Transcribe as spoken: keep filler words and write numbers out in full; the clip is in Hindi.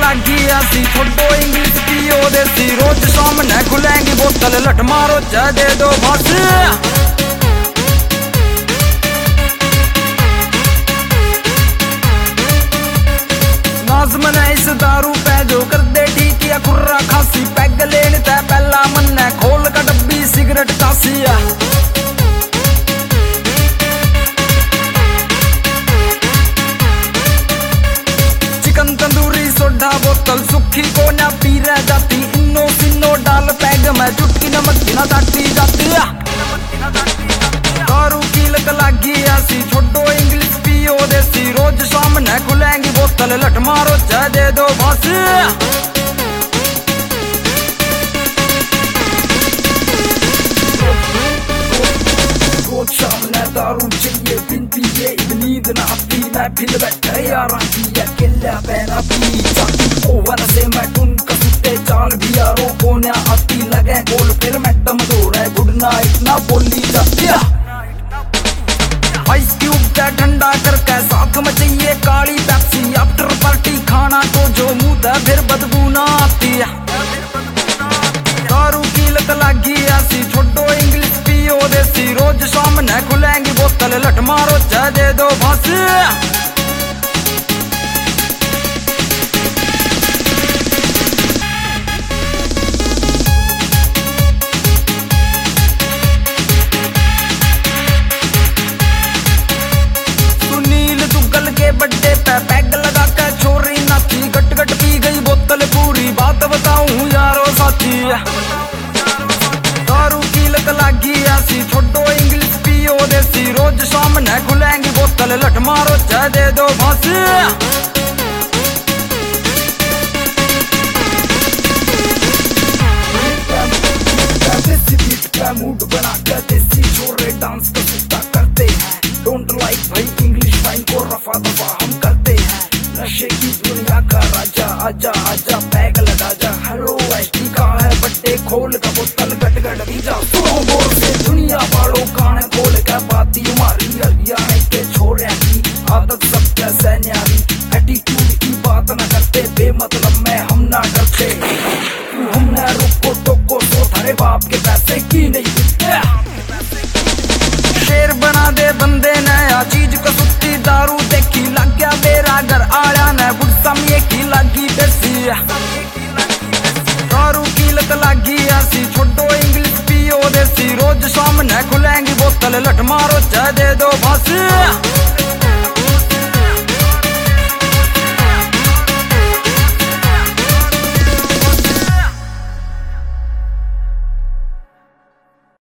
लागी ऐसी छोड़ो इंग्लिश पियो देसी, रोज सामने खुलेंगी बोतल लट मारो चाय दे दो बस। नाज़ इस दारू पे जो कर दे ठीक या खुर्रा खासी, पैग लेने तै पहला मन खोल का डब्बी सिगरेट कासिया। चिकन तंदूरी सोडा बोतल सुखी को ना पी रह जाती, इनो सिनो डाल पैग में चुटकी नमक की ना दाटी जाती। दारू की लत लागी ऐसी छोड़ो इंग्लिश पियो देसी, रोज सामने खुलेंगी बोतल लट मारो चाय दे दो बस। रोज सामने दारू चाहिए बिन पिए नींद ना आती, मैं फिर बैठे यारा की अकेला बहना पी जाती। ओवन से मैं टून कसुते चाल भी यारों को ना आती, लगे गोल फिर मैं टम दौड़े गुड नाइट ना बोली जाती। आइस क्यूब का ठंडा करके साथ में चाहिए काली पेप्सी, आफ्टर पार्टी खाना तो जो मुंह फिर बदबू ना आती है। दारू की लत लागी ऐसी छोड़ो इंग्लिश पियो देसी, रोज सामने खुलेंगी बोतल लट मारो चाय दे दो बस। बड्डे पे पैग लगा के छोरी नाची, गट गट पी गई बोतल पूरी बात बताऊं यारो साथी। दारू की लत लागी ऐसी छोड़ो इंग्लिश पियो देसी, रोज सामने खुलेंगी बोतल लट मारो चाय दे दो बस। देसी बीट का मूड बना कर देसी छोरे डांस का सिस्ता करते हैं, डोंट लाइक भाई इंग्लिश फाइन को रफा दफा हम करते हैं। नशे की दुनिया का राजा आजा आजा पैग लगा जा, हेलो एसटी का है बट्टे खोल का बोतल गट गट भी जा। सुनो बोल से दुनिया वालों कान खोल कर बाती हमारी हरियाणा के छोरे की आदत सब कैसे न्यारी, एटीट्यूड की बात न करते बेमतलब में हम ना डरते, हमने रुको टोको तो थारे बाप के पैसे की नहीं दिखते। शेर बना दे बंदे नया चीज कसुती दारू देखी, लग गया मेरा घर आया न गुस्सा में की लागी बेसी। दारू की लत लागी ऐसी छोड़ो इंग्लिश पियो देसी, रोज सामने खुलेंगी बोतल लट मारो चाय दे दो बस।